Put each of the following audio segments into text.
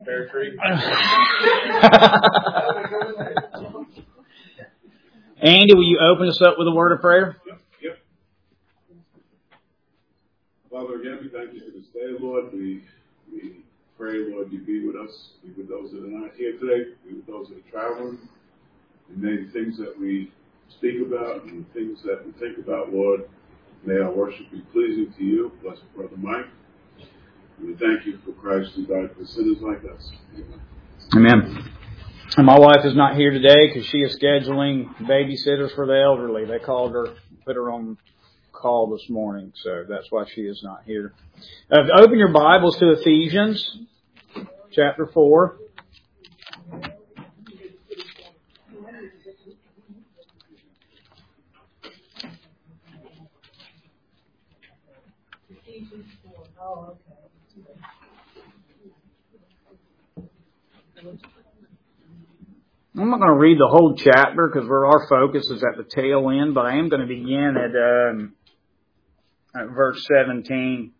Pear tree. Andy, will you open us up with a word of prayer? Yep. Father, again, we thank you for this day, Lord. We pray, Lord, you be with us, be with those that are not here today, be with those that are traveling. And may the things that we speak about and the things that we think about, Lord, may our worship be pleasing to you. Bless Brother Mike. And we thank you for Christ who died for sinners like us. Amen. Amen. And my wife is not here today because she is scheduling babysitters for the elderly. They called her, put her on call this morning, so that's why she is not here. Open your Bibles to Ephesians chapter 4. I'm not going to read the whole chapter because our focus is at the tail end, but I am going to begin at verse 17.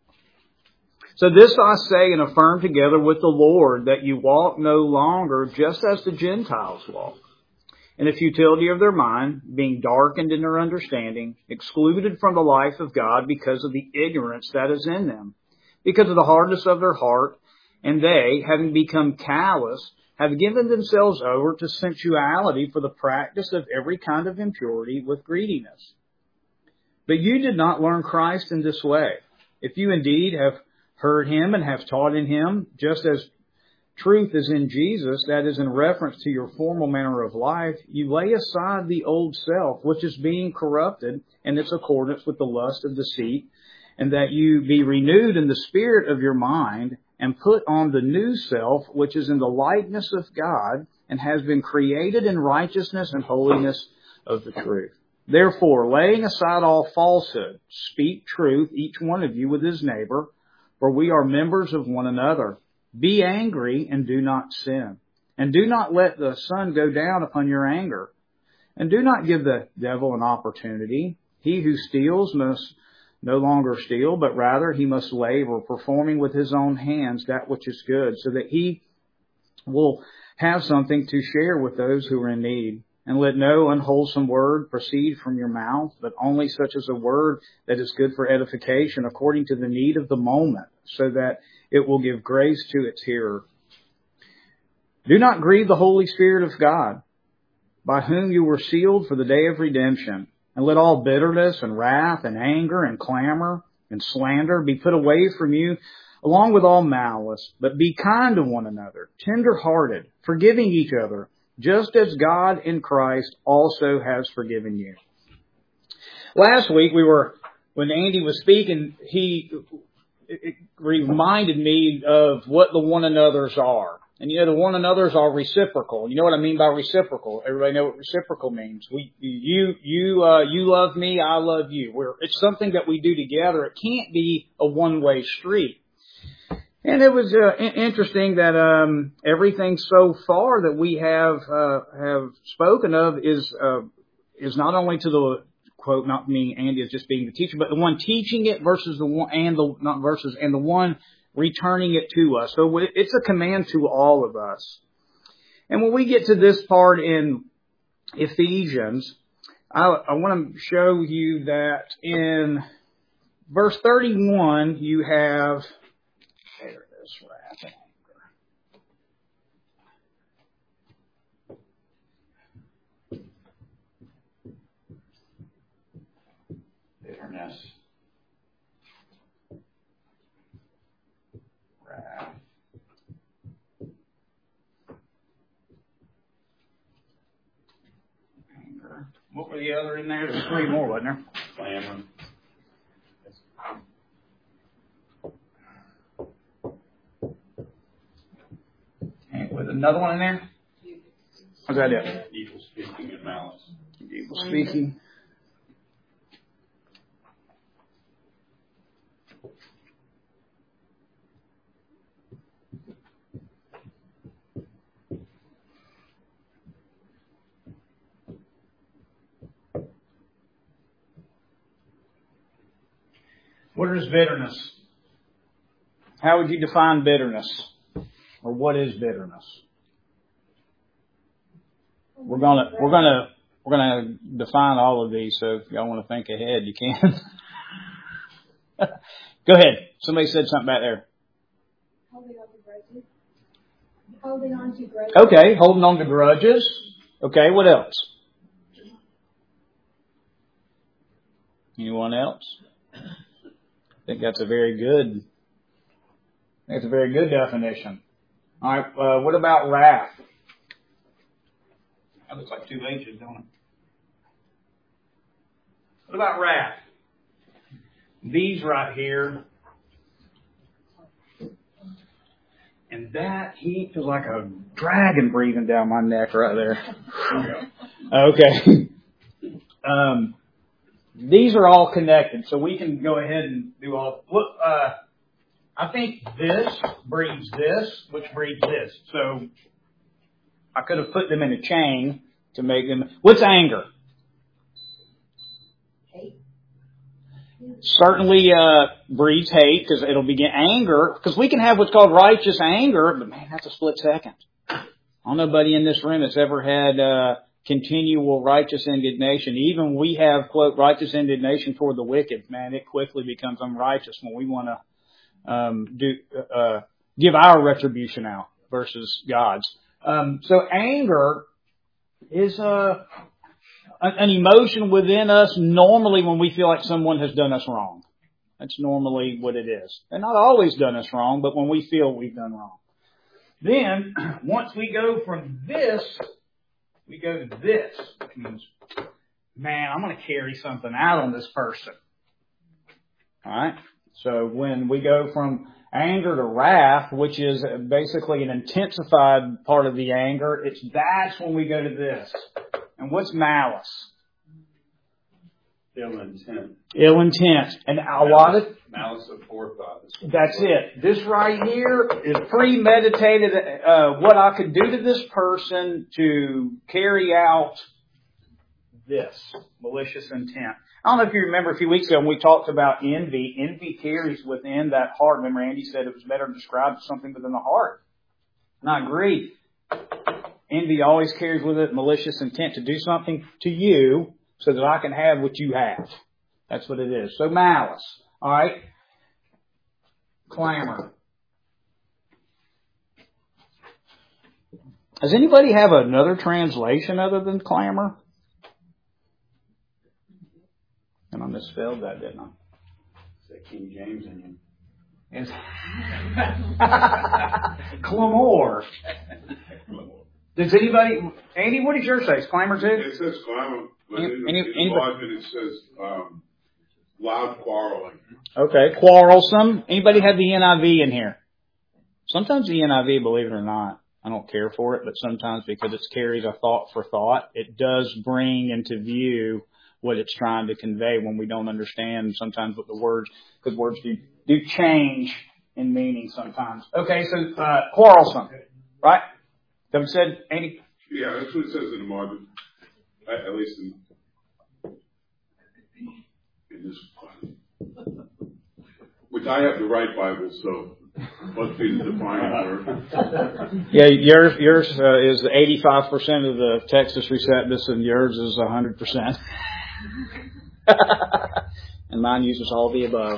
So this I say and affirm together with the Lord, that you walk no longer just as the Gentiles walk, in the futility of their mind, being darkened in their understanding, excluded from the life of God because of the ignorance that is in them, because of the hardness of their heart, and they, having become callous, have given themselves over to sensuality for the practice of every kind of impurity with greediness. But you did not learn Christ in this way. If you indeed have heard him and have taught in him, just as truth is in Jesus, that is in reference to your former manner of life, you lay aside the old self, which is being corrupted in its accordance with the lust of deceit, and that you be renewed in the spirit of your mind, and put on the new self, which is in the likeness of God, and has been created in righteousness and holiness of the truth. Therefore, laying aside all falsehood, speak truth, each one of you with his neighbor, for we are members of one another. Be angry and do not sin. And do not let the sun go down upon your anger. And do not give the devil an opportunity. He who steals must no longer steal, but rather he must labor, performing with his own hands that which is good, so that he will have something to share with those who are in need. And let no unwholesome word proceed from your mouth, but only such as a word that is good for edification, according to the need of the moment, so that it will give grace to its hearer. Do not grieve the Holy Spirit of God, by whom you were sealed for the day of redemption. And let all bitterness and wrath and anger and clamor and slander be put away from you, along with all malice. But be kind to one another, tender-hearted, forgiving each other, just as God in Christ also has forgiven you. Last week when Andy was speaking, it reminded me of what the one another's are. And the one another's are reciprocal. You know what I mean by reciprocal? Everybody know what reciprocal means. You love me, I love you. It's something that we do together. It can't be a one-way street. And it was interesting that everything so far that we have spoken of is not only to the quote, not me, Andy as just being the teacher, but the one teaching it versus the one and the one returning it to us. So it's a command to all of us. And when we get to this part in Ephesians, I want to show you that in verse 31, you have, there it is, wrath and anger. Bitterness. Wrath. Anger. What were the other in there? There's three more, wasn't there? Clamor. And with another one in there? Was that it? Evil speaking and malice. Evil speaking. What is bitterness? How would you define bitterness? Or what is bitterness? We're gonna define all of these, so if y'all want to think ahead, you can. Go ahead. Somebody said something back there. Holding on to grudges. Holding on to grudges. Okay, holding on to grudges. Okay, what else? Anyone else? I think that's a very good definition. All right, what about wrath? That looks like 2 H's, don't it? What about wrath? These right here. And that heat feels like a dragon breathing down my neck right there. Okay. These are all connected, so we can go ahead and do all. Look, I think this breeds this, which breeds this. So I could have put them in a chain to make them. What's anger? Hate. Certainly breeds hate, because it'll begin anger, because we can have what's called righteous anger, but man, that's a split second. I don't know nobody in this room that's ever had continual righteous indignation. Even we have, quote, righteous indignation toward the wicked. Man, it quickly becomes unrighteous when we want to give our retribution out versus God's. So anger is an emotion within us normally when we feel like someone has done us wrong. That's normally what it is. They're not always done us wrong, but when we feel we've done wrong. Then, once we go from this, we go to this, which means, man, I'm going to carry something out on this person. Alright? So when we go from anger to wrath, which is basically an intensified part of the anger, that's when we go to this. And what's malice? Ill intent. Ill intent. And a lot of... Malice of forethought. That's it. This right here is premeditated, what I could do to this person to carry out this malicious intent. I don't know if you remember a few weeks ago when we talked about envy. Envy carries within that heart. Remember, Andy said it was better to describe something within the heart. And I agree. Envy always carries with it malicious intent to do something to you so that I can have what you have. That's what it is. So malice. All right. Clamor. Does anybody have another translation other than clamor? And I misspelled that, didn't I? Is that King James in you? It's clamor. Does anybody, Andy, what does yours say? Is clamor too? It says clamor, but in the margin it says loud quarreling. Okay, quarrelsome. Anybody have the NIV in here? Sometimes the NIV, believe it or not, I don't care for it, but sometimes because it carries a thought for thought, it does bring into view what it's trying to convey when we don't understand sometimes what the words, because words do change in meaning sometimes. Okay, so quarrelsome, right? That said, Andy? Yeah, that's what it says in the margin. At least in this one. Which I have the right Bible, so must be the defining word. Yeah, yours is 85% of the Textus Receptus, and yours is 100%. And mine uses all the above.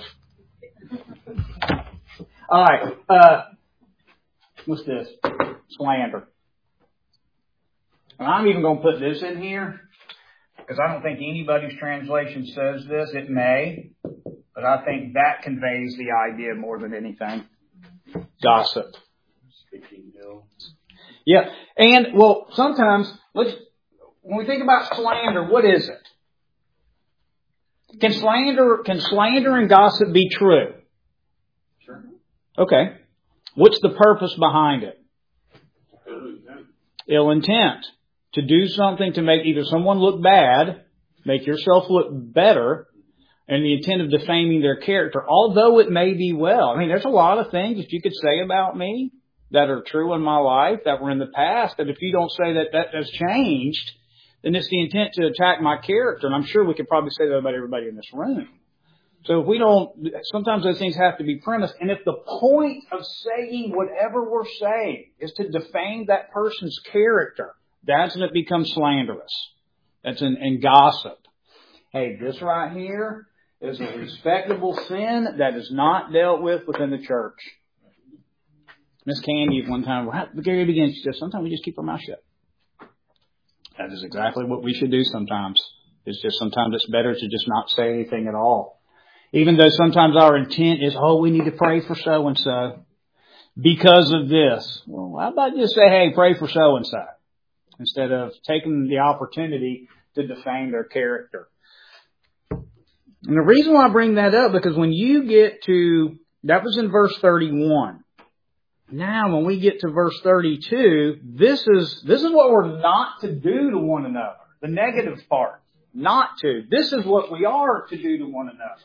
All right. What's this? Slander. And I'm even going to put this in here because I don't think anybody's translation says this. It may, but I think that conveys the idea more than anything. Gossip. Speaking ill. Yeah. And, well, sometimes, when we think about slander, what is it? Can slander and gossip be true? Sure. Okay. What's the purpose behind it? Ill intent. Ill intent. To do something to make either someone look bad, make yourself look better, and the intent of defaming their character, although it may be well. I mean, there's a lot of things that you could say about me that are true in my life, that were in the past, that if you don't say that has changed, then it's the intent to attack my character. And I'm sure we could probably say that about everybody in this room. So if we don't, sometimes those things have to be premised. And if the point of saying whatever we're saying is to defame that person's character, that's when it becomes slanderous. That's in gossip. Hey, this right here is a respectable sin that is not dealt with within the church. Miss Candy one time, the Gary begins, she says, sometimes we just keep our mouth shut. That is exactly what we should do sometimes. It's just sometimes it's better to just not say anything at all. Even though sometimes our intent is, we need to pray for so-and-so because of this. Well, how about just say, hey, pray for so-and-so, instead of taking the opportunity to defame their character. And the reason why I bring that up, because when you get to, that was in verse 31. Now, when we get to verse 32, this is what we're not to do to one another. The negative part. Not to. This is what we are to do to one another.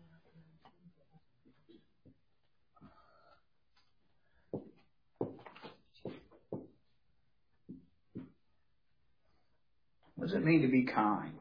What does it mean to be kind?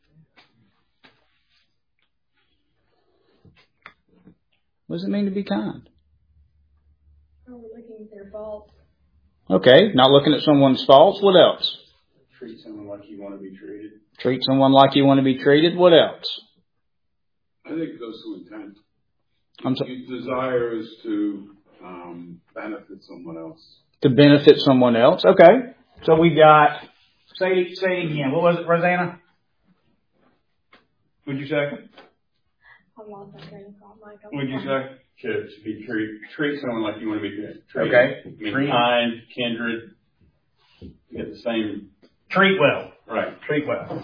What does it mean to be kind? Overlooking their faults. Okay, not looking at someone's faults. What else? Treat someone like you want to be treated. Treat someone like you want to be treated. What else? I think it goes to intent. Your desire is to benefit someone else. To benefit someone else. Okay. So we got, say it again. What was it, Rosanna? What'd you say? I lost my train of thought, Mike. What'd you say? Should be treat someone like you want to be treated. Okay. I mean, kind, kindred. You get the same. Treat well. Right. Treat well.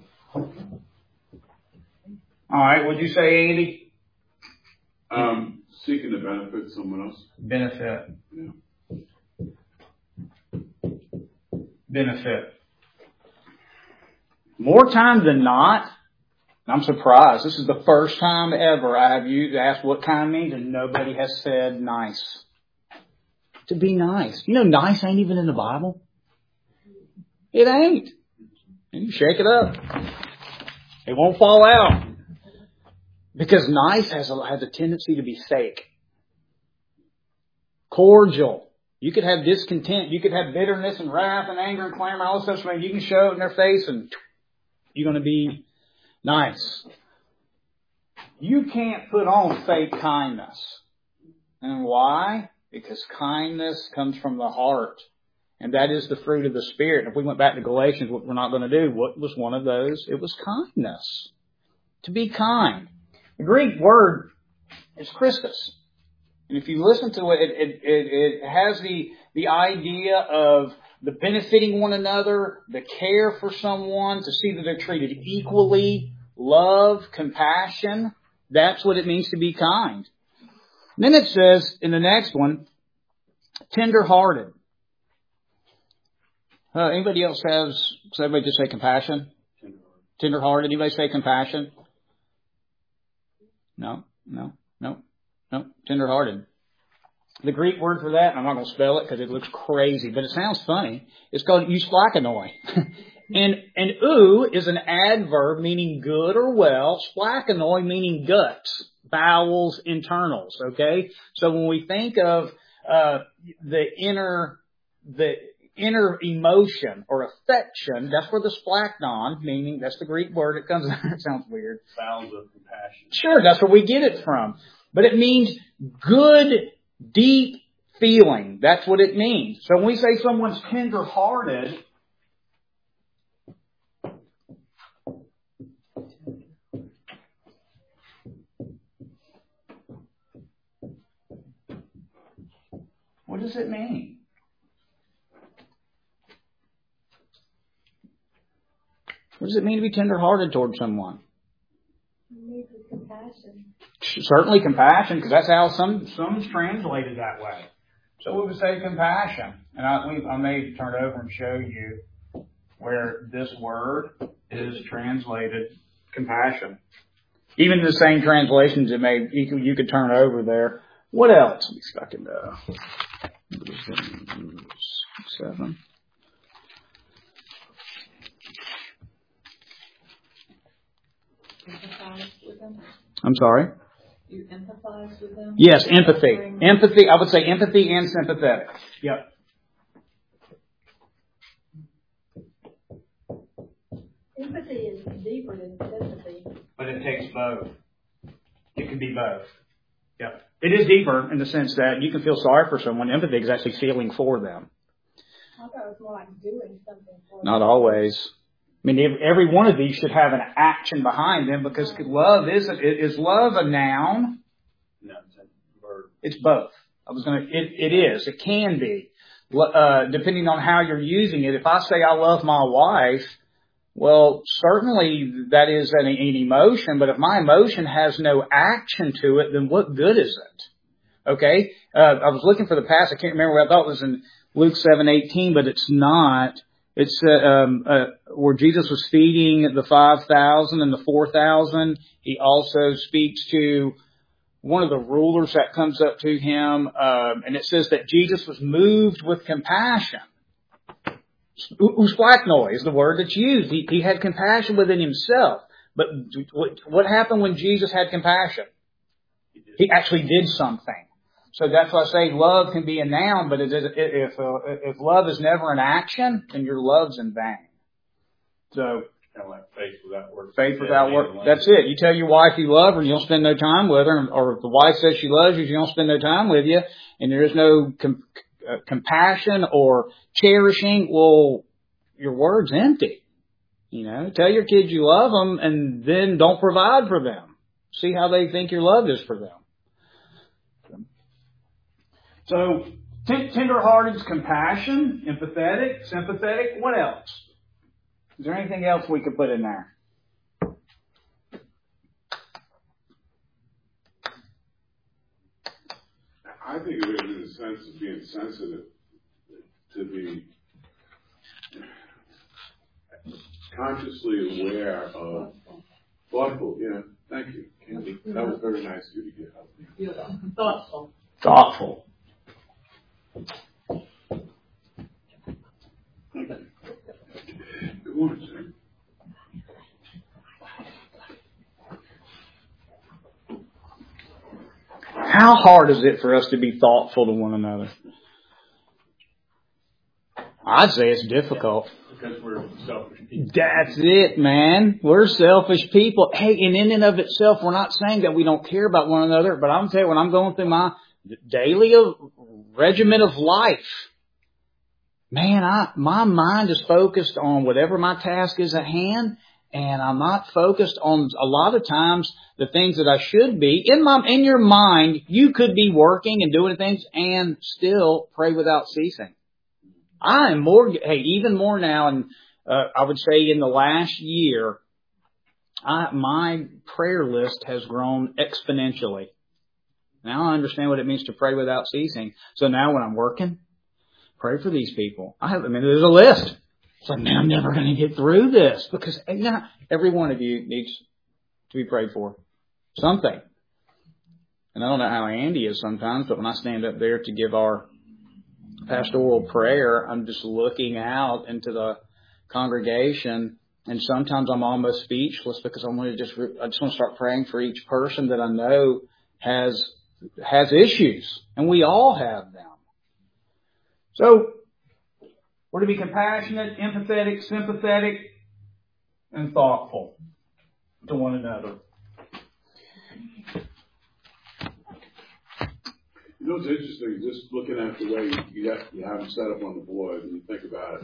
All right. What'd you say, Andy? Seeking to benefit someone else. Benefit. Yeah. Benefit. More times than not, I'm surprised. This is the first time ever I have asked what kind means, and nobody has said nice. To be nice. You know, nice ain't even in the Bible. It ain't. You shake it up. It won't fall out. Because nice has a tendency to be fake. Cordial. You could have discontent. You could have bitterness and wrath and anger and clamor and all this stuff. You can show it in their face and you're going to be nice. You can't put on fake kindness. And why? Because kindness comes from the heart. And that is the fruit of the Spirit. If we went back to Galatians, what we're not going to do, what was one of those? It was kindness. To be kind. The Greek word is Christus. And if you listen to it, it has the idea of the benefiting one another, the care for someone, to see that they're treated equally, love, compassion. That's what it means to be kind. And then it says in the next one, tender-hearted. Anybody else does everybody just say compassion? Tender-hearted. Anybody say compassion? No. Tender-hearted. The Greek word for that, I'm not going to spell it because it looks crazy, but it sounds funny. It's called eusplakanoi. and ou is an adverb meaning good or well. Splakanoi meaning guts, bowels, internals. Okay? So when we think of the inner emotion or affection, that's where the splachnon, meaning that's the Greek word. It sounds weird. Bowels of compassion. Sure, that's where we get it from. But it means good, deep feeling. That's what it means. So when we say someone's tender-hearted, what does it mean? What does it mean to be tender-hearted toward someone? Compassion. Certainly compassion, because that's how some's translated that way. So we would say compassion. And I may turn it over and show you where this word is translated compassion. Even in the same translations, you could turn over there. What else? Let me see if I can 7. I'm sorry? You empathize with them? Yes, empathy. Empathy, I would say empathy and sympathetic. Yep. Empathy is deeper than sympathy. But it takes both. It can be both. Yep. It is deeper in the sense that you can feel sorry for someone. Empathy is actually feeling for them. I thought it was more like doing something for them. Not always. I mean, every one of these should have an action behind them because love is love a noun? No, it's a verb. It's both. It is. It can be. Depending on how you're using it. If I say I love my wife, well, certainly that is an emotion, but if my emotion has no action to it, then what good is it? Okay? I was looking for the passage. I can't remember what I thought it was in Luke 7:18, but it's not. It's where Jesus was feeding the 5,000 and the 4,000. He also speaks to one of the rulers that comes up to him, and it says that Jesus was moved with compassion. Usplachnoi is the word that's used. He had compassion within himself. But what happened when Jesus had compassion? He actually did something. So that's why I say love can be a noun, but if love is never an action, then your love's in vain. So Kind of like faith without works. faith without work. That's it. You tell your wife you love her and you don't spend no time with her, or if the wife says she loves you, she don't spend no time with you, and there is no compassion or cherishing, well, your word's empty. You know, tell your kids you love them and then don't provide for them. See how they think your love is for them. So, tender-hearted is compassion, empathetic, sympathetic. What else? Is there anything else we could put in there? I think of it in the sense of being sensitive, to be consciously aware of, thoughtful, yeah, thank you, Candy. That was very nice of you to get help. Beautiful. Thoughtful. Thoughtful. Thank you. Good morning, sir. How hard is it for us to be thoughtful to one another? I'd say it's difficult. Because we're selfish people. That's it, man. We're selfish people. Hey, and in and of itself, we're not saying that we don't care about one another, but I'm telling you, when I'm going through my daily regimen of life, man, my mind is focused on whatever my task is at hand, and I'm not focused on a lot of times the things that I should be. In your mind, you could be working and doing things and still pray without ceasing. I am even more now, and I would say in the last year, my prayer list has grown exponentially. Now I understand what it means to pray without ceasing. So now when I'm working, pray for these people. There's a list. It's like, man, I'm never going to get through this because every one of you needs to be prayed for. Something. And I don't know how Andy is sometimes, but when I stand up there to give our pastoral prayer, I'm just looking out into the congregation, and sometimes I'm almost speechless because I just want to start praying for each person that I know has issues, and we all have them. So we're to be compassionate, empathetic, sympathetic, and thoughtful to one another. You know, it's interesting, just looking at the way you have them set up on the board, and you think about it.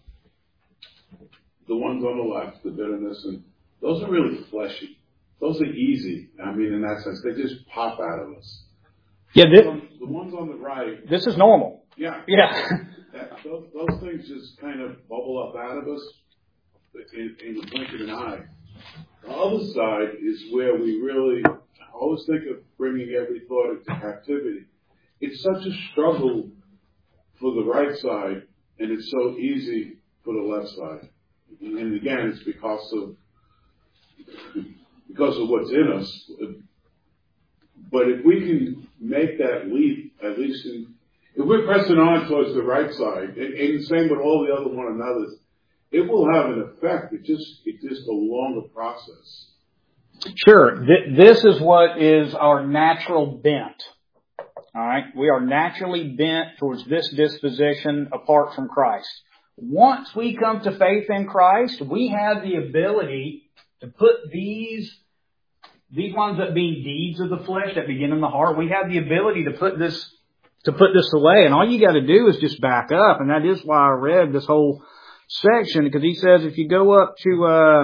The ones on the left, the bitterness, and those are really fleshy. Those are easy. In that sense, they just pop out of us. Yeah, the ones on the right. This is normal. Yeah. Yeah. Those things just kind of bubble up out of us in the blink of an eye. The other side is where we really always think of bringing every thought into captivity. It's such a struggle for the right side, and it's so easy for the left side. And again, it's because of what's in us. But if we can make that leap, at least if we're pressing on towards the right side, and the same with all the other one another's, it will have an effect. It's just a longer process Sure. This is what is our natural bent. All right. We are naturally bent towards this disposition apart from Christ. Once we come to faith in Christ, we have the ability to put these ones that being deeds of the flesh that begin in the heart, we have the ability to put this away. And all you got to do is just back up. And that is why I read this whole section, because he says if you go up to,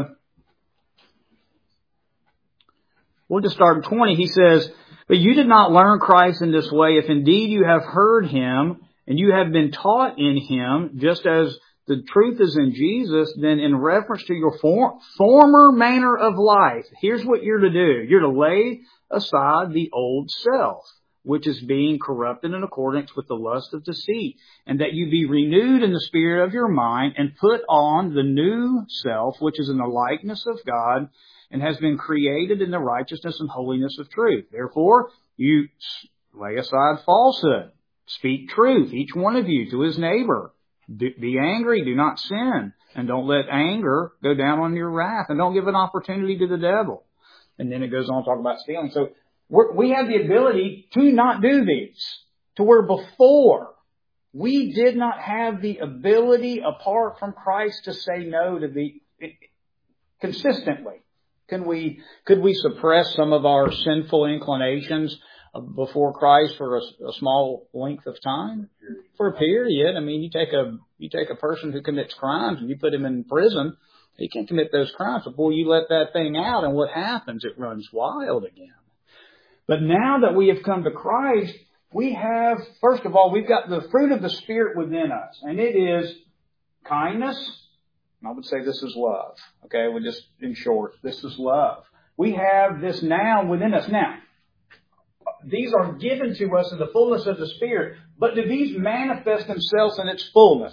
we'll just start in 20. He says, but you did not learn Christ in this way, if indeed you have heard Him and you have been taught in Him, just as the truth is in Jesus, then in reference to your former manner of life, here's what you're to do. You're to lay aside the old self, which is being corrupted in accordance with the lust of deceit, and that you be renewed in the spirit of your mind, and put on the new self, which is in the likeness of God, and has been created in the righteousness and holiness of truth. Therefore, you lay aside falsehood. Speak truth, each one of you, to his neighbor. Be angry, do not sin. And don't let anger go down on your wrath. And don't give an opportunity to the devil. And then it goes on to talk about stealing. So we have the ability to not do these. To where before, we did not have the ability, apart from Christ, to say no to the consistently. Could we suppress some of our sinful inclinations before Christ for a small length of time? For a period. I mean, you take a person who commits crimes and you put him in prison, he can commit those crimes. But boy, you let that thing out, and what happens? It runs wild again. But now that we have come to Christ, we have, first of all, we've got the fruit of the Spirit within us, and it is kindness. I would say this is love. Okay, we just, in short, this is love. We have this now within us. Now, these are given to us in the fullness of the Spirit, but do these manifest themselves in its fullness?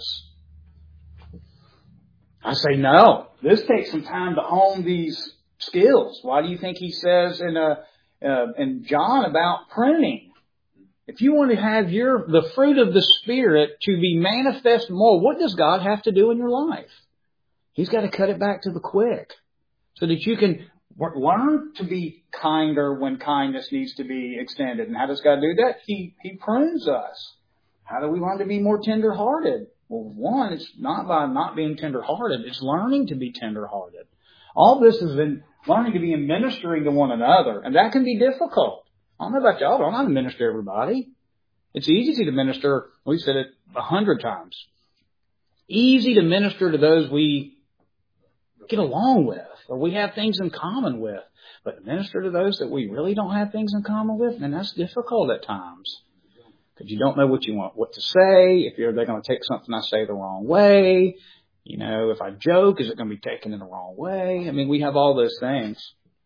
I say no. This takes some time to hone these skills. Why do you think he says in John about pruning? If you want to have the fruit of the Spirit to be manifest more, what does God have to do in your life? He's got to cut it back to the quick so that you can learn to be kinder when kindness needs to be extended. And how does God do that? He prunes us. How do we learn to be more tender-hearted? Well, one, it's not by not being tender-hearted. It's learning to be tender-hearted. All this is in learning to be in ministering to one another. And that can be difficult. I don't know about y'all, but I'm not a minister to everybody. It's easy to minister, we've said it 100 times. Easy to minister to those we get along with, or we have things in common with. But minister to those that we really don't have things in common with, and that's difficult at times. Because you don't know what you want, what to say. If they're going to take something I say the wrong way. You know, if I joke, is it going to be taken in the wrong way? I mean, we have all those things.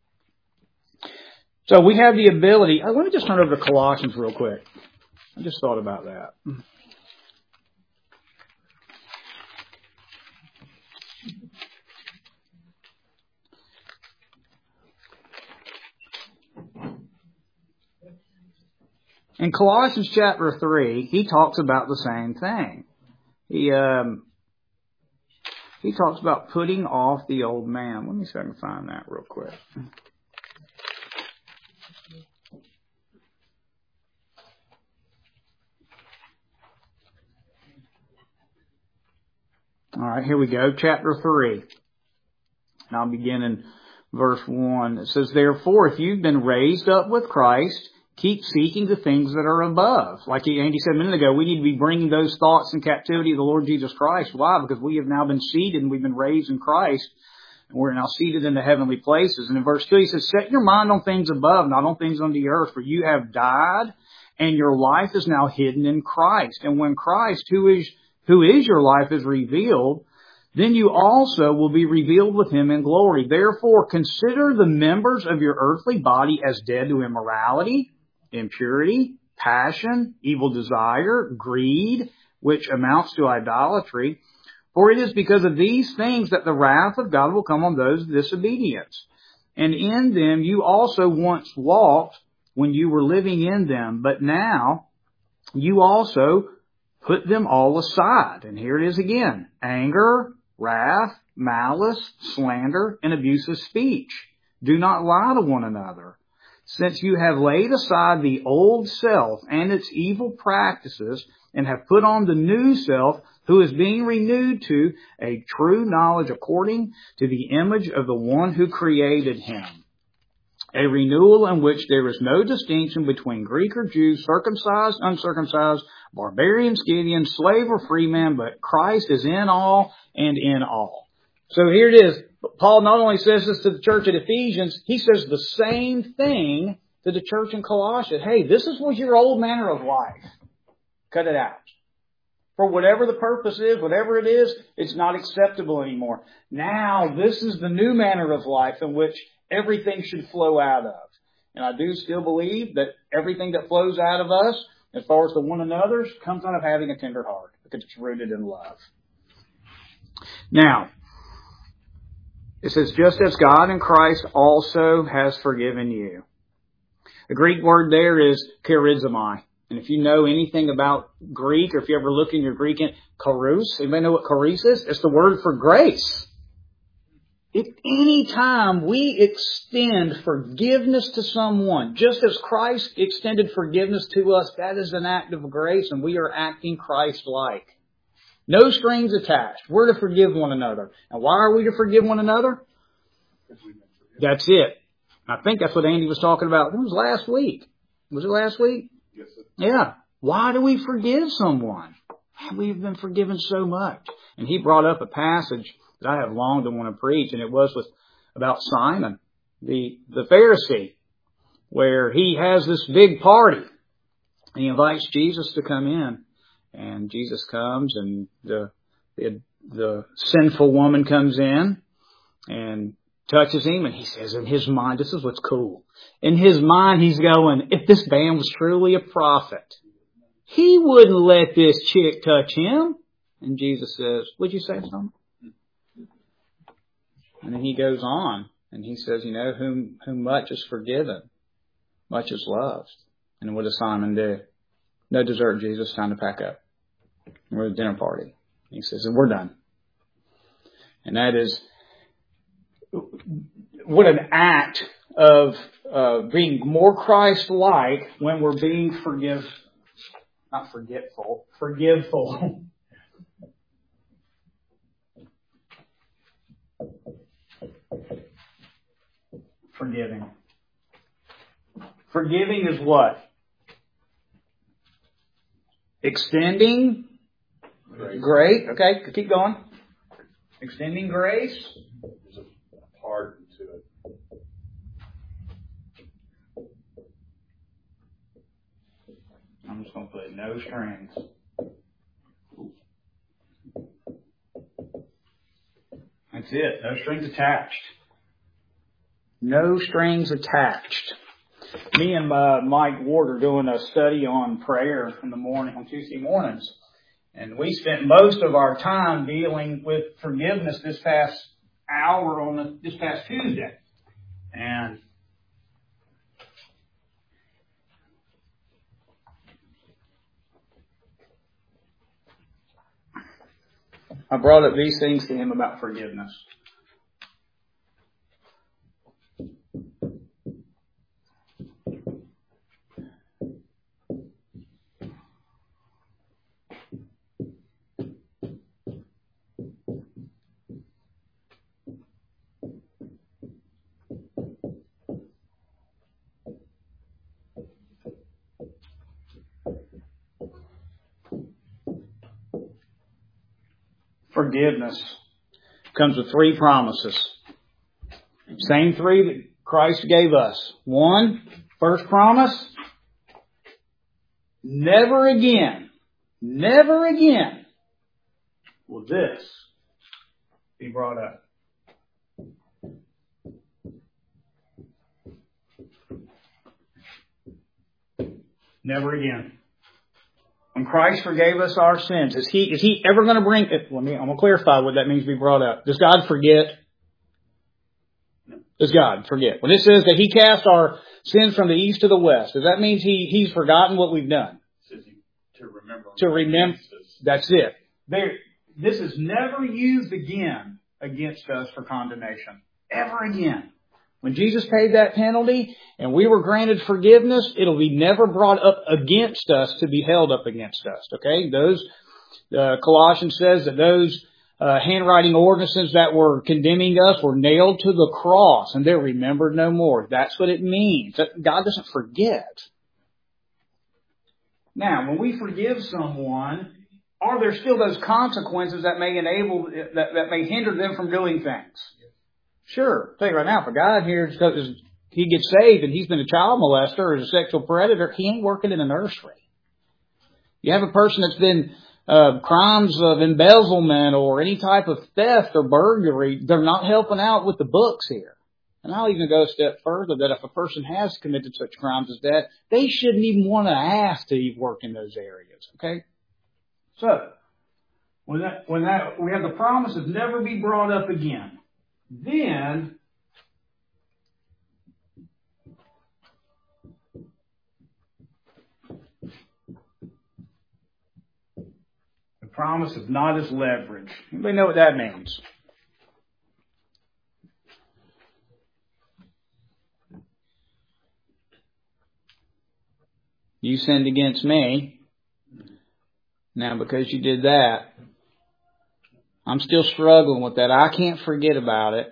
So we have the ability. Let me just turn over to Colossians real quick. I just thought about that. In Colossians chapter 3, he talks about the same thing. He talks about putting off the old man. Let me see if I can find that real quick. All right, here we go. Chapter 3. And I'll begin in verse 1. It says, therefore, if you've been raised up with Christ, keep seeking the things that are above. Like Andy said a minute ago, we need to be bringing those thoughts in captivity to the Lord Jesus Christ. Why? Because we have now been seated and we've been raised in Christ. And we're now seated in the heavenly places. And in verse 2, he says, set your mind on things above, not on things on the earth. For you have died, and your life is now hidden in Christ. And when Christ, who is your life, is revealed, then you also will be revealed with him in glory. Therefore, consider the members of your earthly body as dead to immorality, impurity, passion, evil desire, greed, which amounts to idolatry. For it is because of these things that the wrath of God will come on those of disobedience. And in them you also once walked when you were living in them, but now you also put them all aside. And here it is again. Anger, wrath, malice, slander, and abusive speech. Do not lie to one another, since you have laid aside the old self and its evil practices and have put on the new self, who is being renewed to a true knowledge according to the image of the one who created him. A renewal in which there is no distinction between Greek or Jew, circumcised, uncircumcised, barbarian, Scythian, slave or free man, but Christ is in all and in all. So here it is. Paul not only says this to the church at Ephesians, he says the same thing to the church in Colossae. Hey, this was your old manner of life. Cut it out. For whatever the purpose is, whatever it is, it's not acceptable anymore. Now, this is the new manner of life in which everything should flow out of. And I do still believe that everything that flows out of us, as far as the one another's, comes out of having a tender heart, because it's rooted in love. Now, it says, just as God in Christ also has forgiven you. The Greek word there is charizomai. And if you know anything about Greek, or if you ever look in your Greek, charis, anybody know what charis is? It's the word for grace. If any time we extend forgiveness to someone, just as Christ extended forgiveness to us, that is an act of grace, and we are acting Christ-like. No strings attached. We're to forgive one another. And why are we to forgive one another? That's it. I think that's what Andy was talking about. It was last week. Was it last week? Yes, sir. Yeah. Why do we forgive someone? We've been forgiven so much. And he brought up a passage that I have long to want to preach, and it was about Simon, the Pharisee, where he has this big party. He invites Jesus to come in, and Jesus comes, and the sinful woman comes in and touches him, and he says in his mind, this is what's cool. In his mind, he's going, if this man was truly a prophet, he wouldn't let this chick touch him. And Jesus says, would you say something? And then he goes on, and he says, whom much is forgiven, much is loved. And what does Simon do? No dessert, Jesus, time to pack up. We're at a dinner party. He says, and we're done. And that is, what an act of being more Christ-like when we're being forgiveful. Forgiving. Forgiving is what? Extending grace. Great. Okay, keep going. Extending grace. There's a pardon to it. I'm just going to put no strings. That's it. No strings attached. No strings attached. Me and Mike Ward are doing a study on prayer in the morning, on Tuesday mornings. And we spent most of our time dealing with forgiveness this past hour this past Tuesday. And I brought up these things to him about forgiveness. Forgiveness comes with 3 promises. Same 3 that Christ gave us. 1, first promise, never again will this be brought up. Never again. When Christ forgave us our sins, is He ever going to bring it? I'm going to clarify what that means to be brought up. Does God forget? Does God forget? When it says that He cast our sins from the east to the west, does that mean He's forgotten what we've done? It says to remember. To remember. That's it. This is never used again against us for condemnation. Ever again. When Jesus paid that penalty and we were granted forgiveness, it'll be never brought up against us to be held up against us. Okay? Colossians says that those handwriting ordinances that were condemning us were nailed to the cross and they're remembered no more. That's what it means. God doesn't forget. Now, when we forgive someone, are there still those consequences that may that may hinder them from doing things? Sure. I'll tell you right now, if a guy here he gets saved and he's been a child molester or a sexual predator, he ain't working in a nursery. You have a person that's been crimes of embezzlement or any type of theft or burglary, they're not helping out with the books here. And I'll even go a step further that if a person has committed such crimes as that, they shouldn't even want to ask to even work in those areas. Okay? So, when we have the promise of never be brought up again, then the promise of not as leverage. Anybody know what that means? You sinned against me. Now, because you did that, I'm still struggling with that. I can't forget about it.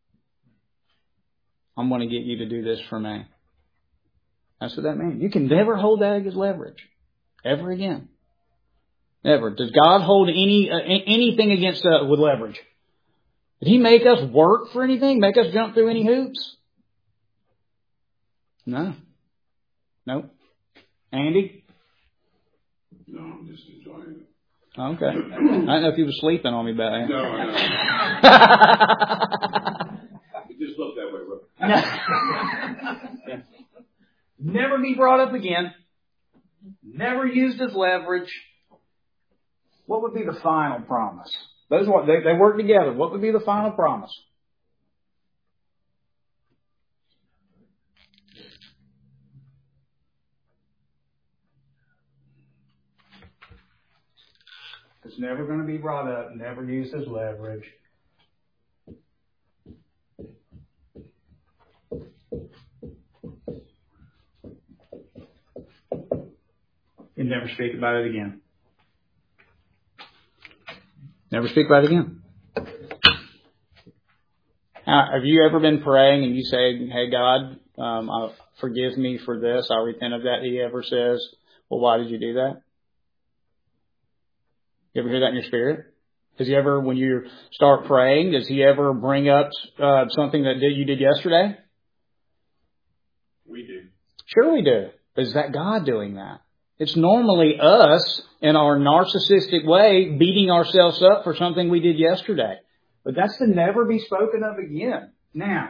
I'm going to get you to do this for me. That's what that means. You can never hold that against leverage. Ever again. Never. Does God hold anything against with leverage? Did He make us work for anything? Make us jump through any hoops? No. Nope. Andy? No, I'm just enjoying it. Okay. I don't know if you were sleeping on me back then. No, I know. It just looked that way, bro. Never be brought up again. Never used as leverage. What would be the final promise? They work together. What would be the final promise? It's never going to be brought up, never used as leverage. And never speak about it again. Never speak about it again. Now, have you ever been praying and you say, hey, God, forgive me for this. I repent of that. He ever says, well, why did you do that? You ever hear that in your spirit? Does He ever, when you start praying, does He ever bring up something that you did yesterday? We do. Sure we do. But is that God doing that? It's normally us in our narcissistic way beating ourselves up for something we did yesterday. But that's to never be spoken of again. Now,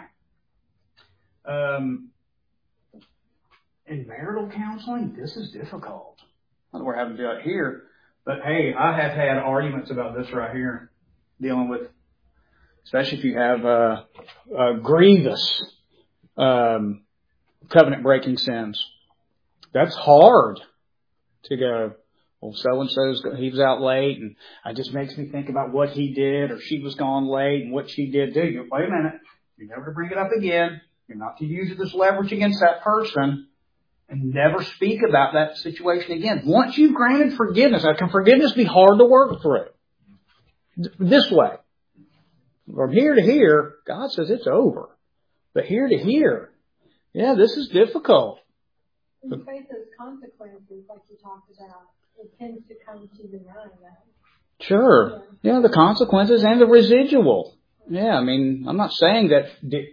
in marital counseling, this is difficult. I don't know we're having to do it here. But hey, I have had arguments about this right here, dealing with, especially if you have a grievous covenant breaking sins. That's hard to go, well, so-and-so's, he was out late and it just makes me think about what he did, or she was gone late and what she did do. You wait a minute. You're never to bring it up again. You're not to use it as leverage against that person. And never speak about that situation again. Once you've granted forgiveness, now can forgiveness be hard to work through? This way. From here to here, God says it's over. But here to here, yeah, this is difficult. In the face of consequences, like you talked about, it tends to come to the mind. Sure. Yeah, the consequences and the residual. Yeah, I mean, I'm not saying that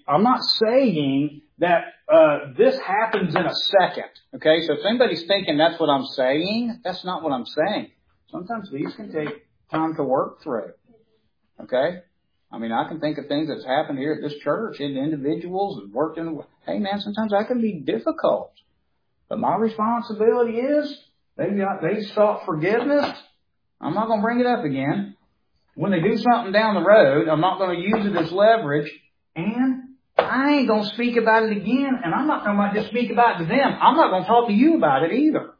this happens in a second. Okay, so if anybody's thinking that's what I'm saying, that's not what I'm saying. Sometimes these can take time to work through. Okay? I mean, I can think of things that's happened here at this church in individuals and worked in. Hey man, sometimes that can be difficult. But my responsibility is, they sought forgiveness. I'm not going to bring it up again. When they do something down the road, I'm not going to use it as leverage. And I ain't going to speak about it again. And I'm not going to just speak about it to them. I'm not going to talk to you about it either.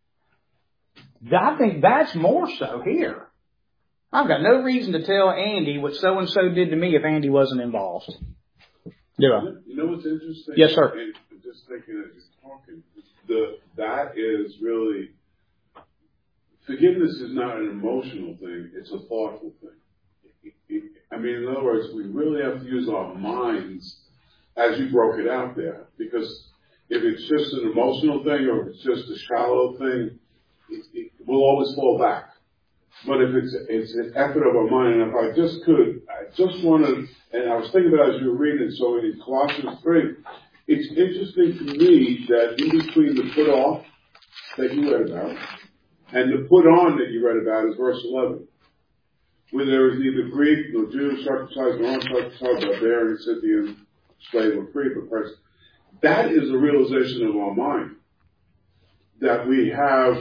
I think that's more so here. I've got no reason to tell Andy what so-and-so did to me if Andy wasn't involved. Do I? You know what's interesting? Yes, sir. And just thinking as you're talking, that is really, forgiveness is not an emotional thing, it's a thoughtful thing. I mean, in other words, we really have to use our minds as you broke it out there. Because if it's just an emotional thing or if it's just a shallow thing, it will always fall back. But if it's an effort of our mind, and if I just wanted, and I was thinking about as you were reading it, so in Colossians 3, it's interesting to me that in between the put off that you read about and the put on that you read about is verse 11, where there is neither Greek nor Jew, circumcised nor uncircumcised, barbarian, Scythian, slave or free, but person. That is a realization of our mind that we have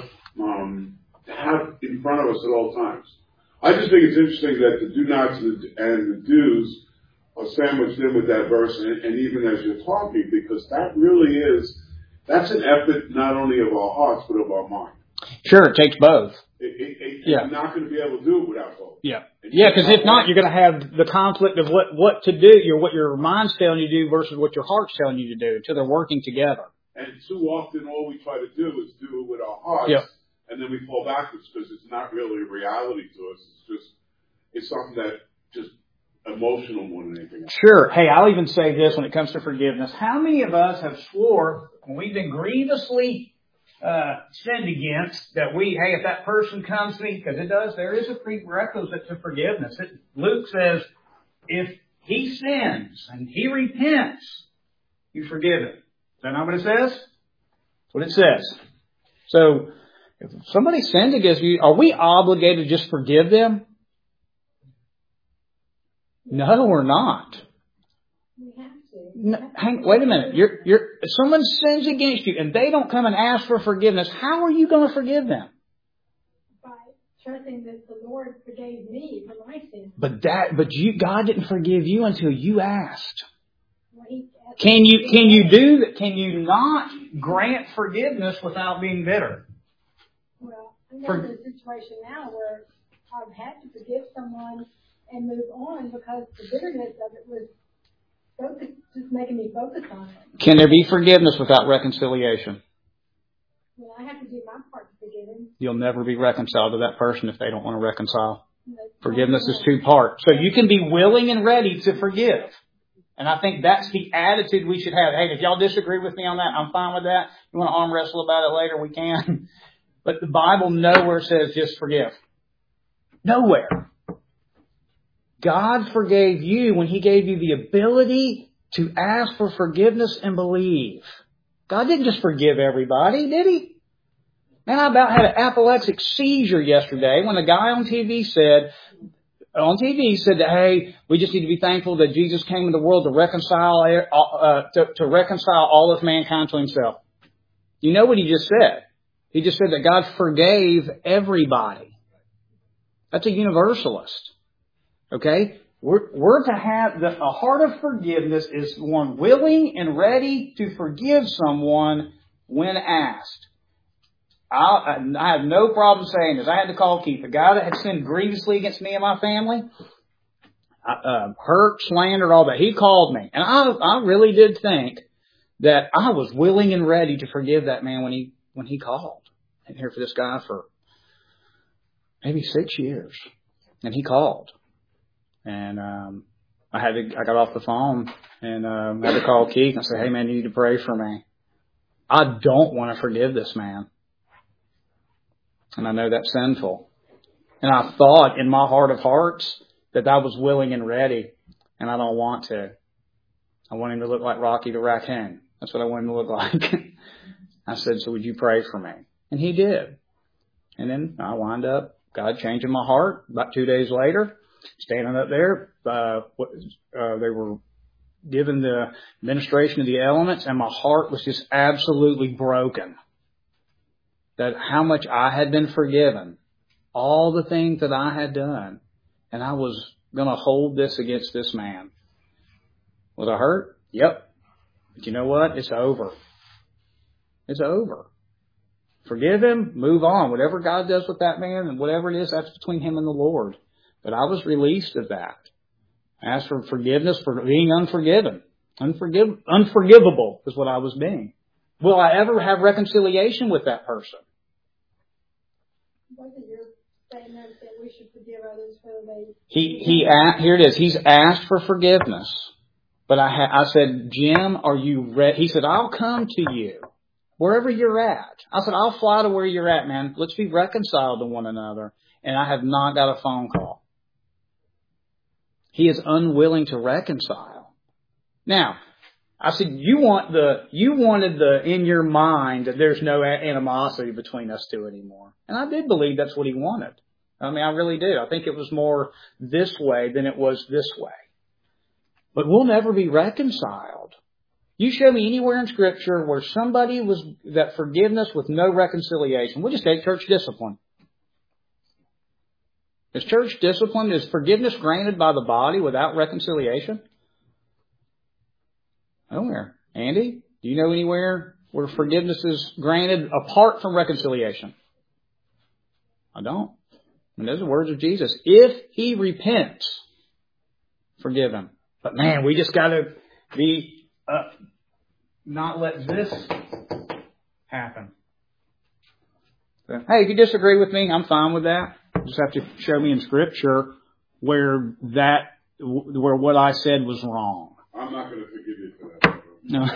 in front of us at all times. I just think it's interesting that the do-nots and the do's are sandwiched in with that verse, and even as you're talking, because that really is, that's an effort not only of our hearts, but of our mind. Sure, it takes both. You're not going to be able to do it without both. Yeah. Yeah, because if not, you're going to have the conflict of what to do, what your mind's telling you to do versus what your heart's telling you to do, until they're working together. And too often all we try to do is do it with our hearts. Yep. And then we fall backwards because it's not really a reality to us. It's something that just emotional more than anything else. Sure. Hey, I'll even say this when it comes to forgiveness. How many of us have swore when we've been grievously sinned against that if that person comes to me, because there is a prerequisite to forgiveness. Luke says, if he sins and he repents, you forgive him. Is that not what it says? That's what it says. So, if somebody sins against you, are we obligated to just forgive them? No, we're not. We have to. No, wait a minute. If someone sins against you and they don't come and ask for forgiveness, how are you going to forgive them? By trusting that the Lord forgave me for my sins. But God didn't forgive you until you asked. Well, Can you do that? Can you not grant forgiveness without being bitter? Well, I'm in a situation now where I've had to forgive someone and move on because the bitterness of it was just making me focus on it. Can there be forgiveness without reconciliation? Well, I have to do my part to forgive him. You'll never be reconciled to that person if they don't want to reconcile. Forgiveness is two parts. So you can be willing and ready to forgive. And I think that's the attitude we should have. Hey, if y'all disagree with me on that, I'm fine with that. You want to arm wrestle about it later, we can. But the Bible nowhere says just forgive. Nowhere. God forgave you when He gave you the ability to ask for forgiveness and believe. God didn't just forgive everybody, did He? Man, I about had an apoplectic seizure yesterday when a guy on TV said that, hey, we just need to be thankful that Jesus came into the world to reconcile all of mankind to Himself. You know what he just said? He just said that God forgave everybody. That's a universalist. Okay? We're to have a heart of forgiveness is one willing and ready to forgive someone when asked. I have no problem saying this. I had to call Keith, a guy that had sinned grievously against me and my family, hurt, slandered, all that. He called me. And I really did think that I was willing and ready to forgive that man when he called. I've been here for this guy for maybe 6 years. And he called. And I got off the phone and had to call Keith and say, hey man, you need to pray for me. I don't want to forgive this man. And I know that's sinful. And I thought in my heart of hearts that I was willing and ready. And I don't want to. I want him to look like Rocky the Raccoon. That's what I want him to look like. I said, so would you pray for me? And he did. And then I wound up, God changing my heart. About 2 days later, standing up there, they were given the administration of the elements, and my heart was just absolutely broken. That how much I had been forgiven, all the things that I had done, and I was going to hold this against this man. Was I hurt? Yep. But you know what? It's over. It's over. Forgive him, move on. Whatever God does with that man and whatever it is, that's between him and the Lord. But I was released of that. I asked for forgiveness for being unforgiven. Unforgivable is what I was being. Will I ever have reconciliation with that person? Wasn't your statement that we should forgive others whether they... Here it is. He's asked for forgiveness. But I said, Jim, are you ready? He said, I'll come to you wherever you're at. I said, I'll fly to where you're at, man. Let's be reconciled to one another. And I have not got a phone call. He is unwilling to reconcile. Now, I said, you wanted in your mind that there's no animosity between us two anymore. And I did believe that's what he wanted. I mean, I really do. I think it was more this way than it was this way. But we'll never be reconciled. You show me anywhere in Scripture where somebody that forgiveness with no reconciliation. We'll just take church discipline. Is church discipline, is forgiveness granted by the body without reconciliation? Nowhere. Andy, do you know anywhere where forgiveness is granted apart from reconciliation? I don't. And those are the words of Jesus. If he repents, forgive him. But man, we just got to be not let this happen. So, hey, if you disagree with me, I'm fine with that. You just have to show me in Scripture where what I said was wrong. I'm not going to forgive you for that. No.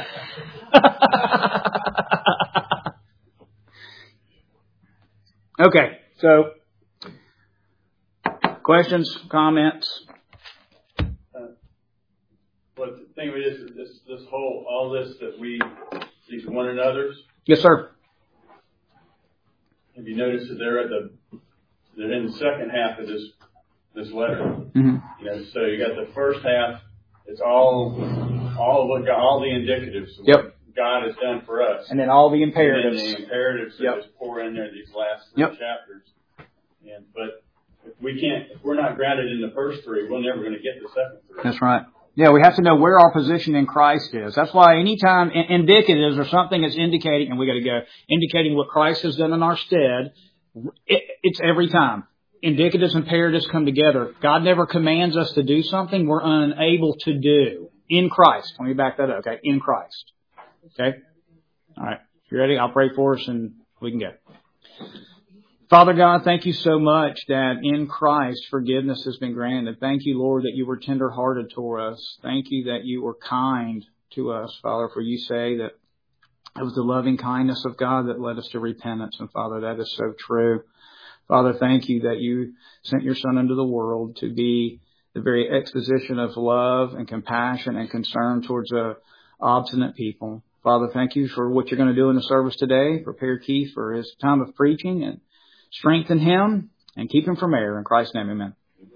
Okay, so questions, comments? But the thing with this whole, all this that these one another's. Yes, sir. Have you noticed that they're in the second half of this letter? Mm-hmm. So you got the first half. It's all the indicatives of what God has done for us, and then all the imperatives. And then the imperatives that just pour in there these last three chapters. But if we're not grounded in the first three, we're never going to get the second three. That's right. Yeah, we have to know where our position in Christ is. That's why anytime indicatives or something is indicating, and we got to go, indicating what Christ has done in our stead, it's every time. Indicatives and imperatives come together. God never commands us to do something we're unable to do in Christ. Let me back that up, okay? In Christ. Okay? All right. If you're ready, I'll pray for us and we can go. Father God, thank you so much that in Christ forgiveness has been granted. Thank you, Lord, that you were tender-hearted toward us. Thank you that you were kind to us, Father, for you say that it was the loving kindness of God that led us to repentance. And Father, that is so true. Father, thank you that you sent your Son into the world to be the very exposition of love and compassion and concern towards a obstinate people. Father, thank you for what you're going to do in the service today. Prepare Keith for his time of preaching and strengthen him and keep him from error. In Christ's name, amen.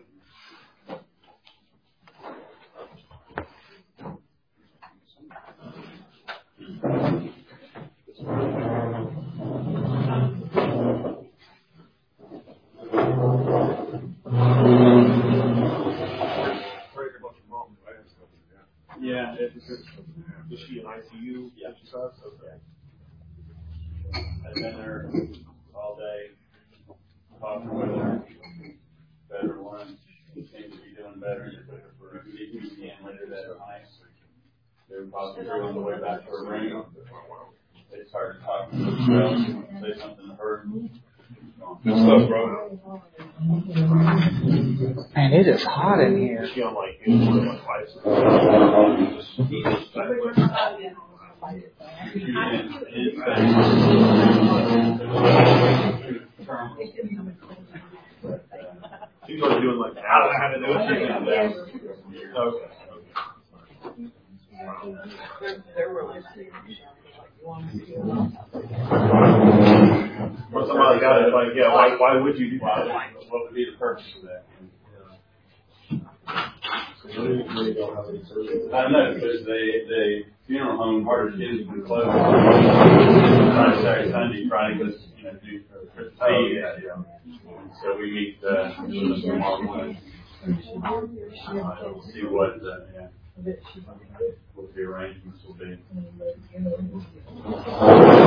Yeah, is she in ICU? Yeah. Okay. I've been there all day, talking with her. Better one, seems to be doing better. And took her for a CT scan later that night. They were talking through on the way back to her room. They started talking to themselves, say something to her. Good stuff, bro. Man, it is hot in here. Is she on like life She's already doing like, I don't know how to do it. Okay. Or somebody got it like, yeah, why would you do that? What would be the purpose of that? I don't know, because the funeral home, Harder's Kids have been closed Friday, Saturday, Sunday, Friday was, due for Christmas Eve. And so we meet with them tomorrow morning. See what the arrangements will be.